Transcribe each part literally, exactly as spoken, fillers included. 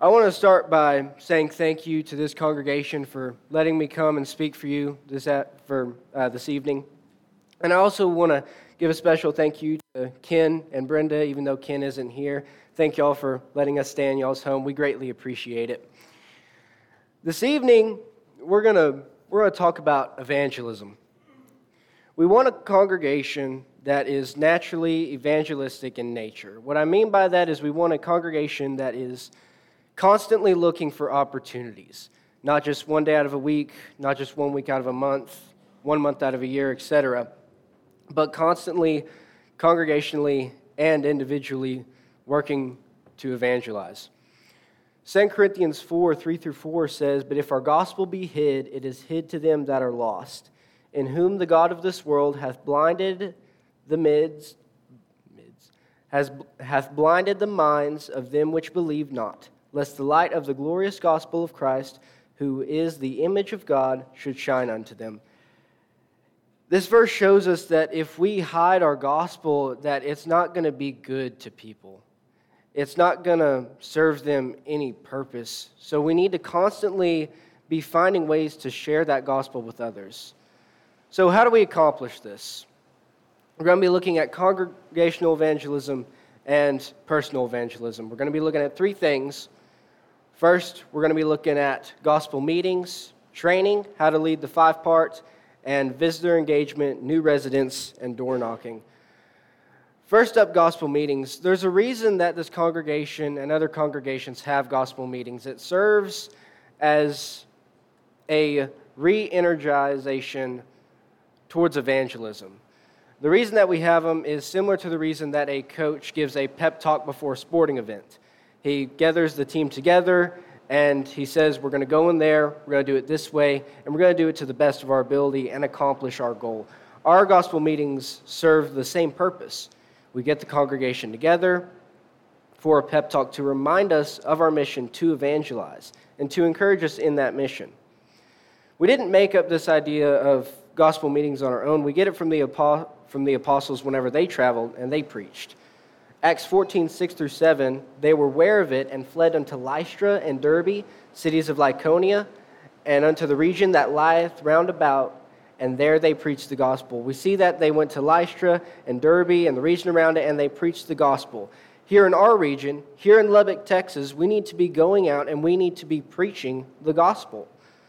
I want to start by saying thank you to this congregation for letting me come and speak for you this at, for uh, this evening. And I also want to give a special thank you to Ken and Brenda, even though Ken isn't here. Thank y'all for letting us stay in y'all's home. We greatly appreciate it. This evening, we're going to we're going to talk about evangelism. We want a congregation that is naturally evangelistic in nature. What I mean by that is we want a congregation that is constantly looking for opportunities, not just one day out of a week, not just one week out of a month, one month out of a year, et cetera, but constantly, congregationally, and individually working to evangelize. Second Corinthians four, three through four says, "But if our gospel be hid, it is hid to them that are lost, in whom the God of this world hath blinded the mids, mids has, hath blinded the minds of them which believe not, lest the light of the glorious gospel of Christ, who is the image of God, should shine unto them." This verse shows us that if we hide our gospel, that it's not going to be good to people. It's not going to serve them any purpose. So we need to constantly be finding ways to share that gospel with others. So how do we accomplish this? We're going to be looking at congregational evangelism and personal evangelism. We're going to be looking at three things. First, we're going to be looking at gospel meetings, training, how to lead the five parts, and visitor engagement, new residents, and door knocking. First up, gospel meetings. There's a reason that this congregation and other congregations have gospel meetings. It serves as a re-energization towards evangelism. The reason that we have them is similar to the reason that a coach gives a pep talk before a sporting event. He gathers the team together, and he says, we're going to go in there, we're going to do it this way, and we're going to do it to the best of our ability and accomplish our goal. Our gospel meetings serve the same purpose. We get the congregation together for a pep talk to remind us of our mission to evangelize and to encourage us in that mission. We didn't make up this idea of gospel meetings on our own. We get it from the, from the apostles whenever they traveled and they preached. Acts fourteen, six through seven, they were aware of it and fled unto Lystra and Derbe, cities of Lycaonia, and unto the region that lieth round about, and there they preached the gospel. We see that they went to Lystra and Derbe and the region around it, and they preached the gospel. Here in our region, here in Lubbock, Texas, we need to be going out and we need to be preaching the gospel.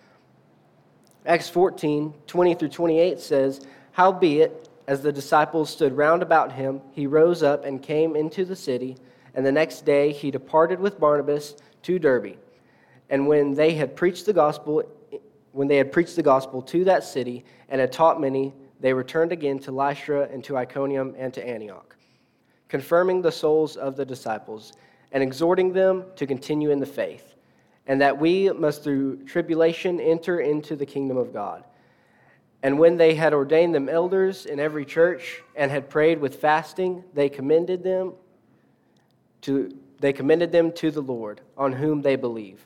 Acts fourteen, twenty through twenty-eight says, "Howbeit, as the disciples stood round about him, he rose up and came into the city, and the next day he departed with Barnabas to Derbe. And when they had preached the gospel, when they had preached the gospel to that city and had taught many, they returned again to Lystra and to Iconium and to Antioch, confirming the souls of the disciples and exhorting them to continue in the faith, and that we must through tribulation enter into the kingdom of God. And when they had ordained them elders in every church and had prayed with fasting, they commended them to they commended them to the Lord, on whom they believe.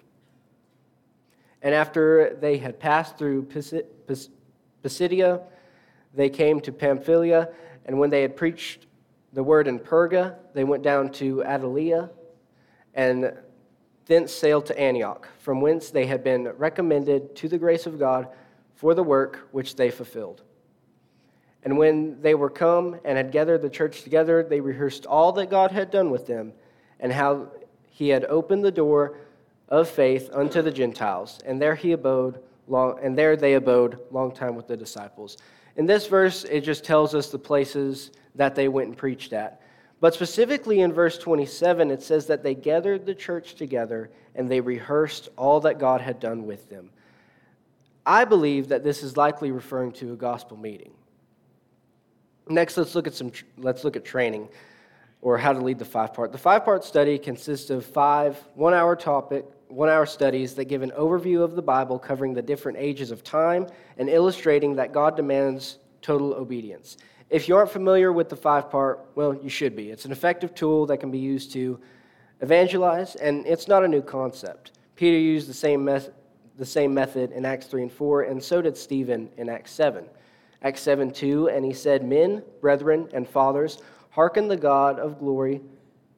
And after they had passed through Pisidia, they came to Pamphylia, and when they had preached the word in Perga, they went down to Attalia, and thence sailed to Antioch, from whence they had been recommended to the grace of God for the work which they fulfilled. And when they were come and had gathered the church together, they rehearsed all that God had done with them, and how he had opened the door of faith unto the Gentiles. And there he abode long, and there they abode long time with the disciples." In this verse, it just tells us the places that they went and preached at. But specifically in verse twenty-seven, it says that they gathered the church together and they rehearsed all that God had done with them. I believe that this is likely referring to a gospel meeting. Next, let's look at some. Let's look at training, or how to lead the five-part. The five-part study consists of five one-hour topic, one-hour studies that give an overview of the Bible, covering the different ages of time and illustrating that God demands total obedience. If you aren't familiar with the five-part, well, you should be. It's an effective tool that can be used to evangelize, and it's not a new concept. Peter used the same method. the same method in Acts three and four, and so did Stephen in Acts seven. Acts seven two, "And he said, Men, brethren, and fathers, hearken the God of glory,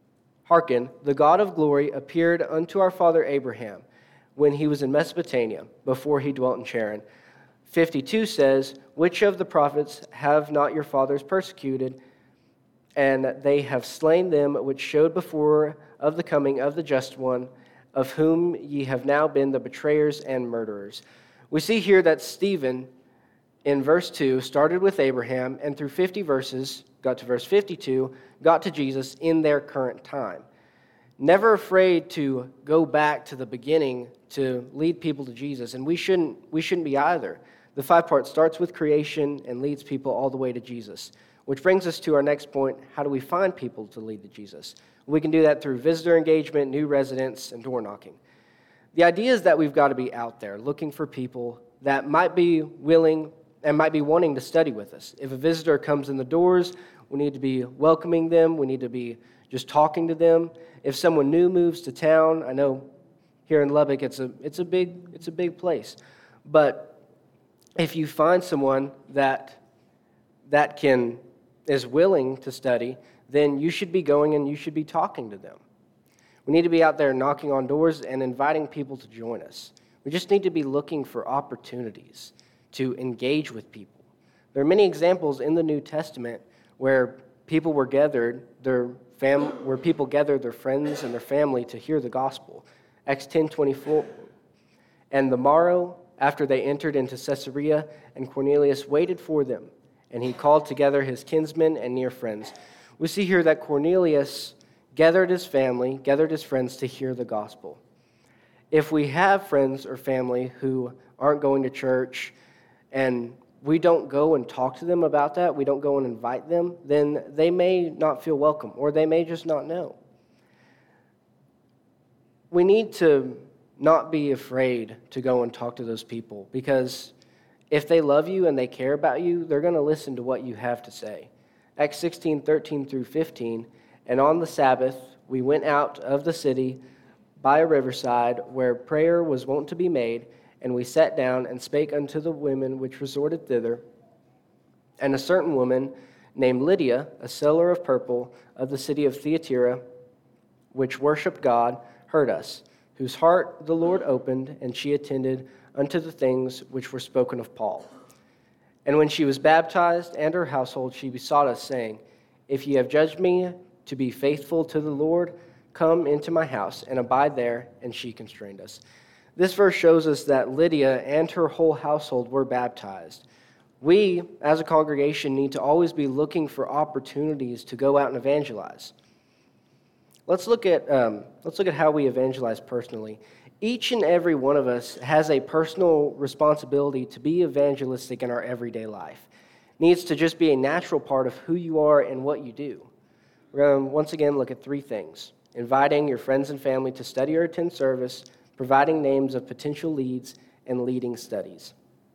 Hearken, the God of glory appeared unto our father Abraham when he was in Mesopotamia, before he dwelt in Charan. fifty-two says, which of the prophets have not your fathers persecuted? And they have slain them which showed before of the coming of the just one, of whom ye have now been the betrayers and murderers. We see here that Stephen, in verse two, started with Abraham, and through fifty verses, got to verse fifty-two, got to Jesus in their current time. Never afraid to go back to the beginning to lead people to Jesus, and we shouldn't, we shouldn't be either. The five part starts with creation and leads people all the way to Jesus, which brings us to our next point. How do we find people to lead to Jesus? We can do that through visitor engagement, new residents, and door knocking. The idea is that we've got to be out there looking for people that might be willing and might be wanting to study with us. If a visitor comes in the doors, we need to be welcoming them. We need to be just talking to them. If someone new moves to town, I know here in Lubbock it's a it's a big it's a big place, but if you find someone that that can is willing to study, then you should be going and you should be talking to them. We need to be out there knocking on doors and inviting people to join us. We just need to be looking for opportunities to engage with people. There are many examples in the New Testament where people were gathered, their fam, where people gathered their friends and their family to hear the gospel. Acts ten twenty-four. And the morrow, after they entered into Caesarea, and Cornelius waited for them, and he called together his kinsmen and near friends. We see here that Cornelius gathered his family, gathered his friends to hear the gospel. If we have friends or family who aren't going to church, and we don't go and talk to them about that, we don't go and invite them, then they may not feel welcome, or they may just not know. We need to not be afraid to go and talk to those people, because if they love you and they care about you, they're going to listen to what you have to say. Acts sixteen, thirteen through fifteen, and on the Sabbath we went out of the city by a riverside where prayer was wont to be made, and we sat down and spake unto the women which resorted thither. And a certain woman named Lydia, a seller of purple of the city of Thyatira, which worshipped God, heard us, whose heart the Lord opened, and she attended unto the things which were spoken of Paul. And when she was baptized and her household, she besought us, saying, If ye have judged me to be faithful to the Lord, come into my house and abide there. And she constrained us. This verse shows us that Lydia and her whole household were baptized. We, as a congregation, need to always be looking for opportunities to go out and evangelize. Let's look at um, let's look at how we evangelize personally. Each and every one of us has a personal responsibility to be evangelistic in our everyday life. It needs to just be a natural part of who you are and what you do. We're going to once again look at three things: inviting your friends and family to study or attend service, providing names of potential leads, and leading studies.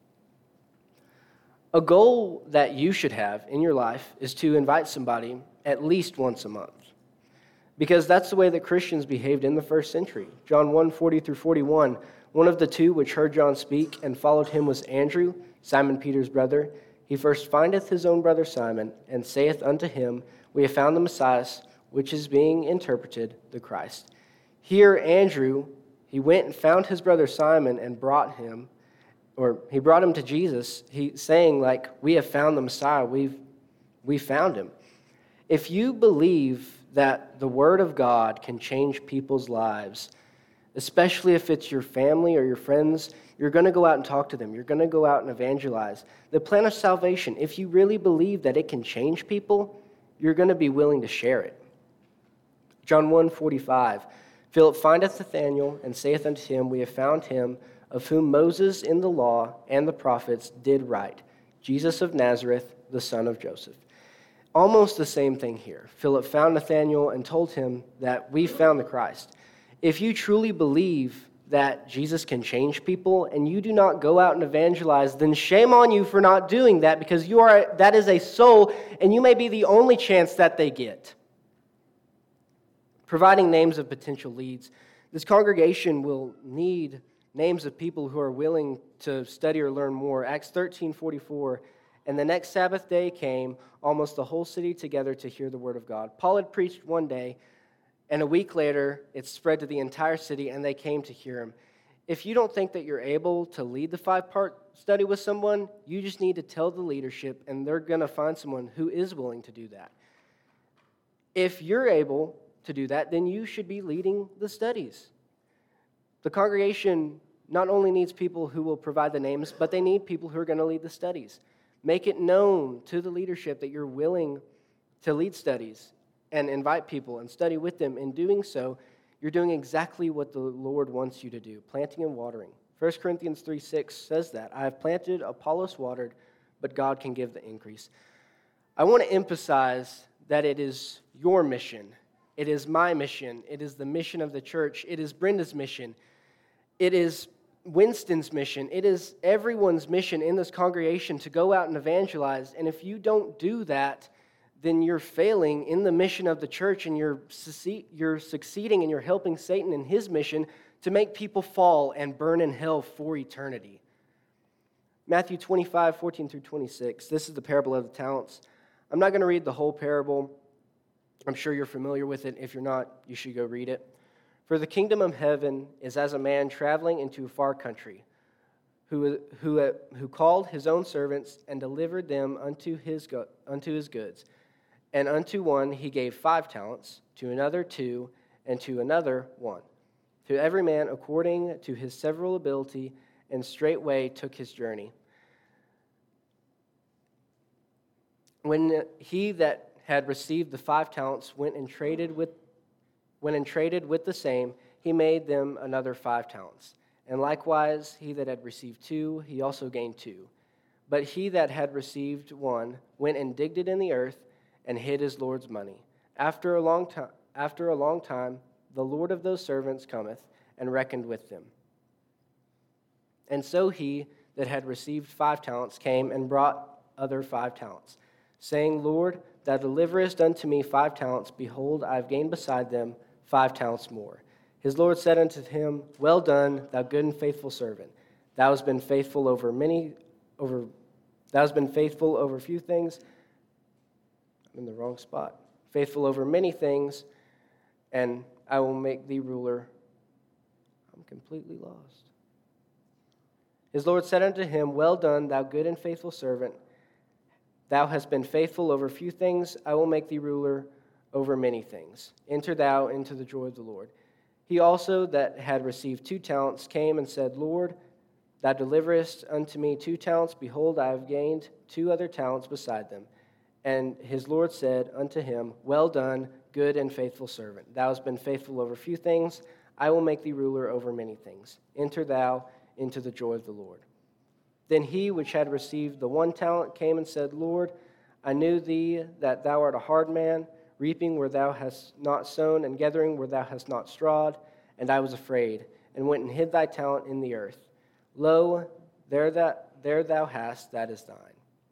A goal that you should have in your life is to invite somebody at least once a month, because that's the way that Christians behaved in the first century. John one, forty through forty-one, one of the two which heard John speak and followed him was Andrew, Simon Peter's brother. He first findeth his own brother Simon, and saith unto him, We have found the Messiah, which is being interpreted the Christ. Here Andrew, he went and found his brother Simon and brought him, or he brought him to Jesus, he saying, like, we have found the Messiah, we've we found him. If you believe that the Word of God can change people's lives, especially if it's your family or your friends, you're going to go out and talk to them. You're going to go out and evangelize. The plan of salvation, if you really believe that it can change people, you're going to be willing to share it. John one, forty-five, Philip findeth Nathanael, and saith unto him, We have found him, of whom Moses in the law and the prophets did write, Jesus of Nazareth, the son of Joseph. Almost the same thing here. Philip found Nathanael and told him that we found the Christ. If you truly believe that Jesus can change people and you do not go out and evangelize, then shame on you for not doing that, because you are that is a soul and you may be the only chance that they get. Providing names of potential leads. This congregation will need names of people who are willing to study or learn more. Acts thirteen forty-four. And the next Sabbath day came, almost the whole city together to hear the word of God. Paul had preached one day, And a week later, it spread to the entire city, and they came to hear him. If you don't think that you're able to lead the five-part study with someone, you just need to tell the leadership, and they're going to find someone who is willing to do that. If you're able to do that, then you should be leading the studies. The congregation not only needs people who will provide the names, but they need people who are going to lead the studies. Make it known to the leadership that you're willing to lead studies and invite people and study with them. In doing so, you're doing exactly what the Lord wants you to do, planting and watering. First Corinthians three six says that. I have planted, Apollos watered, but God can give the increase. I want to emphasize that it is your mission. It is my mission. It is the mission of the church. It is Brenda's mission. It is Winston's mission. It is everyone's mission in this congregation to go out and evangelize. And if you don't do that, then you're failing in the mission of the church, and you're you're succeeding, and you're helping Satan in his mission to make people fall and burn in hell for eternity. Matthew twenty-five, fourteen through twenty-six. This is the parable of the talents. I'm not going to read the whole parable. I'm sure you're familiar with it. If you're not, you should go read it. For the kingdom of heaven is as a man traveling into a far country, who, who, who called his own servants and delivered them unto his, unto his goods. And unto one he gave five talents, to another two, and to another one. To every man according to his several ability, and straightway took his journey. When he that had received the five talents went and traded with, went and traded with the same, he made them another five talents. And likewise he that had received two, he also gained two. But he that had received one went and digged it in the earth, and hid his Lord's money. After a long time, after a long time, the Lord of those servants cometh and reckoned with them. And so he that had received five talents came and brought other five talents, saying, Lord, thou deliverest unto me five talents. Behold, I have gained beside them five talents more. His Lord said unto him, Well done, thou good and faithful servant. Thou hast been faithful over many, over thou hast been faithful over few things. I'm in the wrong spot. Faithful over many things, and I will make thee ruler. I'm completely lost. His Lord said unto him, Well done, thou good and faithful servant. Thou hast been faithful over few things. I will make thee ruler over many things. Enter thou into the joy of the Lord. He also that had received two talents came and said, Lord, thou deliverest unto me two talents. Behold, I have gained two other talents beside them. And his Lord said unto him, Well done, good and faithful servant. Thou hast been faithful over few things. I will make thee ruler over many things. Enter thou into the joy of the Lord. Then he which had received the one talent came and said, Lord, I knew thee that thou art a hard man, reaping where thou hast not sown, and gathering where thou hast not strawed. And I was afraid, and went and hid thy talent in the earth. Lo, there, that, there thou hast, that is thine.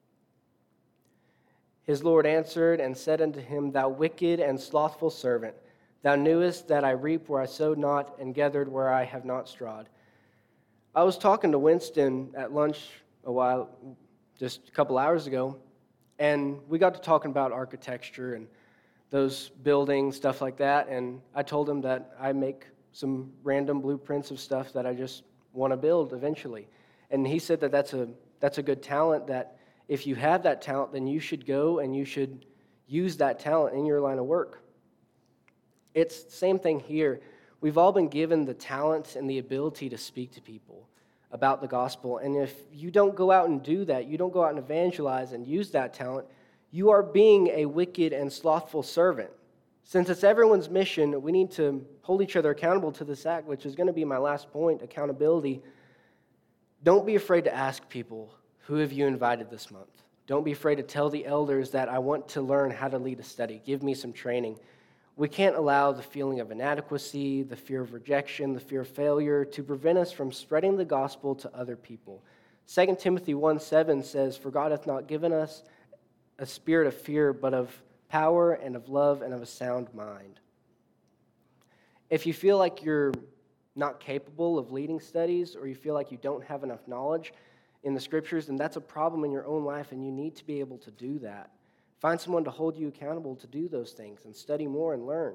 His Lord answered and said unto him, Thou wicked and slothful servant, thou knewest that I reap where I sowed not, and gathered where I have not strawed. I was talking to Winston at lunch a while, just a couple hours ago, and we got to talking about architecture and those buildings, stuff like that, and I told him that I make some random blueprints of stuff that I just want to build eventually. And he said that that's a that's a good talent, that if you have that talent, then you should go and you should use that talent in your line of work. It's the same thing here. We've all been given the talent and the ability to speak to people about the gospel. And if you don't go out and do that, you don't go out and evangelize and use that talent, you are being a wicked and slothful servant. Since it's everyone's mission, we need to hold each other accountable to this act, which is going to be my last point, accountability. Don't be afraid to ask people, who have you invited this month? Don't be afraid to tell the elders that I want to learn how to lead a study. Give me some training. We can't allow the feeling of inadequacy, the fear of rejection, the fear of failure to prevent us from spreading the gospel to other people. Second Timothy one seven says, For God hath not given us a spirit of fear, but of power and of love and of a sound mind. If you feel like you're not capable of leading studies, or you feel like you don't have enough knowledge in the scriptures, then that's a problem in your own life, and you need to be able to do that. Find someone to hold you accountable to do those things and study more and learn.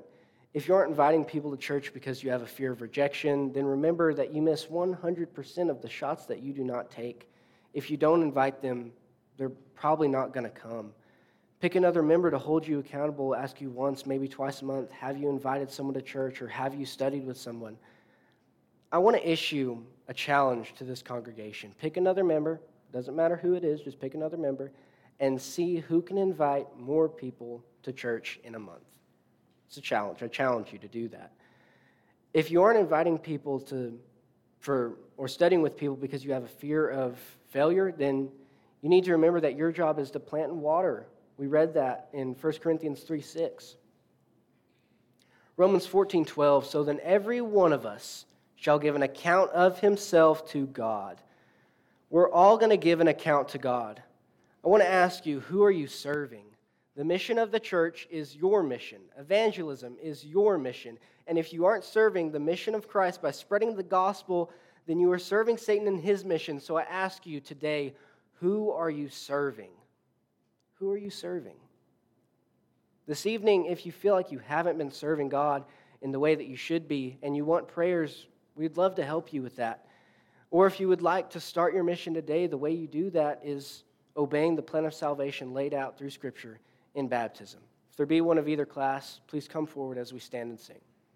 If you aren't inviting people to church because you have a fear of rejection, then remember that you miss one hundred percent of the shots that you do not take. If you don't invite them, they're probably not going to come. Pick another member to hold you accountable, ask you once, maybe twice a month, have you invited someone to church or have you studied with someone? I want to issue a challenge to this congregation. Pick another member, doesn't matter who it is, just pick another member, and see who can invite more people to church in a month. It's a challenge. I challenge you to do that. If you aren't inviting people to, for, or studying with people because you have a fear of failure, then you need to remember that your job is to plant and water. We read that in First Corinthians three six. Romans fourteen twelve, so then every one of us shall give an account of himself to God. We're all going to give an account to God. I want to ask you, who are you serving? The mission of the church is your mission. Evangelism is your mission. And if you aren't serving the mission of Christ by spreading the gospel, then you are serving Satan in his mission. So I ask you today, who are you serving? Who are you serving? This evening, if you feel like you haven't been serving God in the way that you should be, and you want prayers, we'd love to help you with that. Or if you would like to start your mission today, the way you do that is obeying the plan of salvation laid out through Scripture in baptism. If there be one of either class, please come forward as we stand and sing.